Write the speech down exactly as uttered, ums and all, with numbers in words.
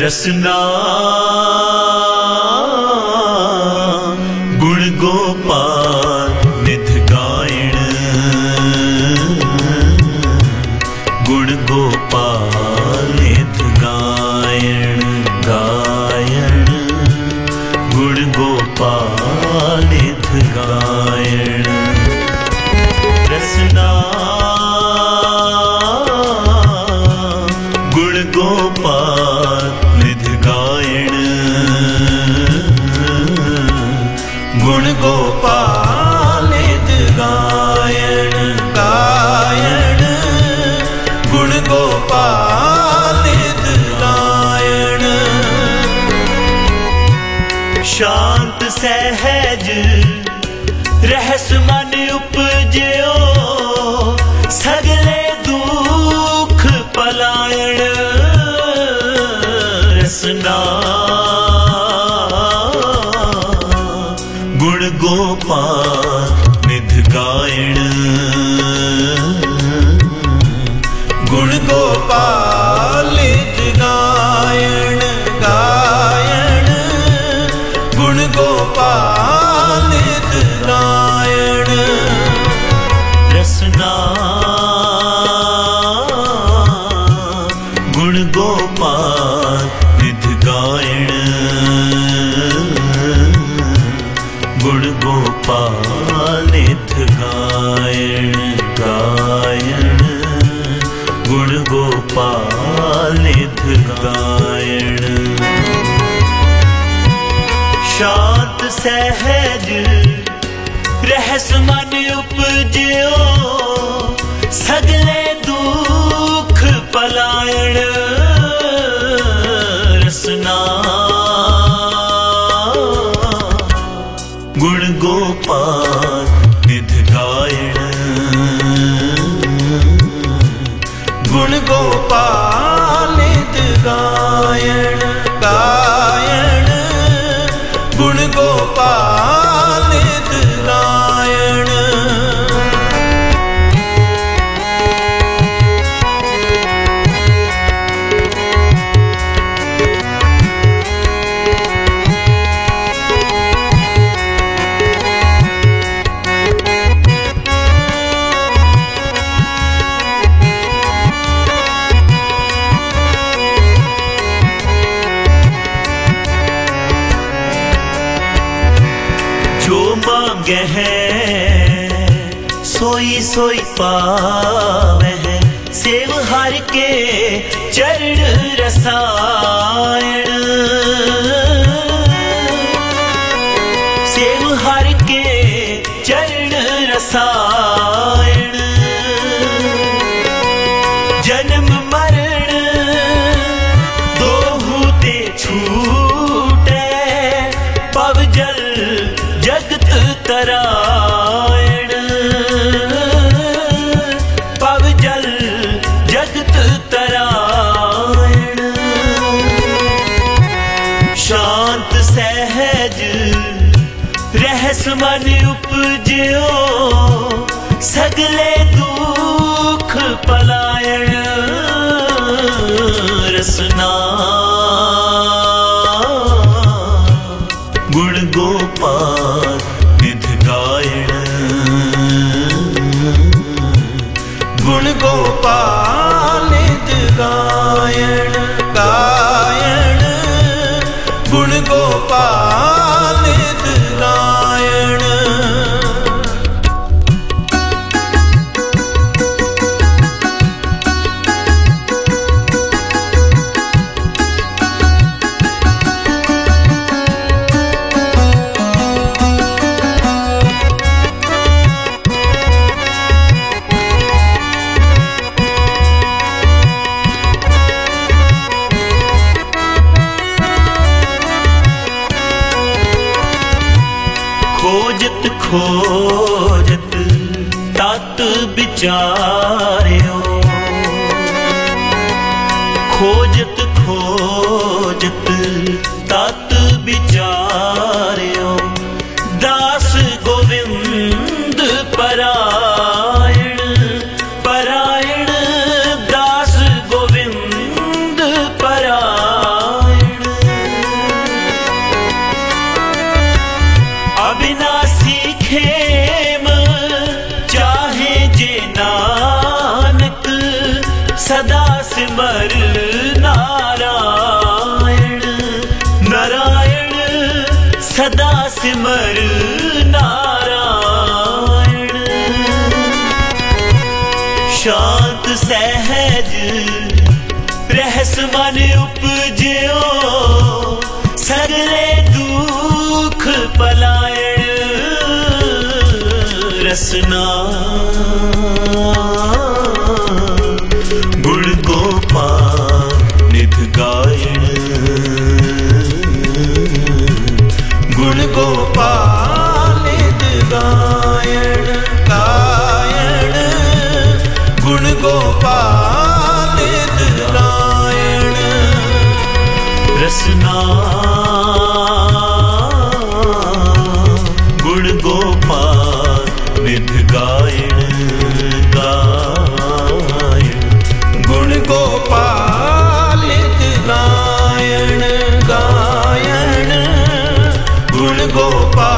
रसना गुण गोपाल निध गायण गुण गोपाल निध गायण गायण गुण गोपाल निध गायण रसना गुण गोपाल निध गायण गुण गोपाल निध गायण गायण गुण गोपाल निध गायण शांत सहज रहस मन उपजयो सगले दुख पलायण रसना गुण गोपाल निध गायण गुण गोपाल निध गायण गायण गुण गोपाल निध गायण रसना गुण गोपाल निध गायण गुण गोपाल निध गायण गायण गुण गोपाल निध गायण शांत सहज रहस मन उपजयो सगले दुख पलायण रसना गुण गोपाल निध गायण गुण गोपाल निध गायण गायण गुण गोपाल निध गायण है सोई सोई पावे है सेव हर के चरण रसायण सेव हर के चरण रसायण जन्म मरण दोहू ते छूटे पव जल जगत तरायण पव जल जगत तरायण शांत सहज रहस मन उपजयो सगले दुख पलायण रसना गुण गोपाल निध गायण गुण गोपाल निध गायण गायण गुण गोपाल निध गायण खोजत खोजत तत विचार्यो खोजत खोजत तत विचार्यो दास गोविंद परायण परायण दास गोविंद परायण सिमर नारायण। शांत सहज रहस मन उपजियो, सगले दुख पलायण। रसना गुण गोपाल निध गायण। गुण गोपाल निध गायण गायण। गुण गोपाल निध गायण। रसना गुण गोपाल निध गायण गायण। गुण गोपाल निध गायण गायण। गुण गोपाल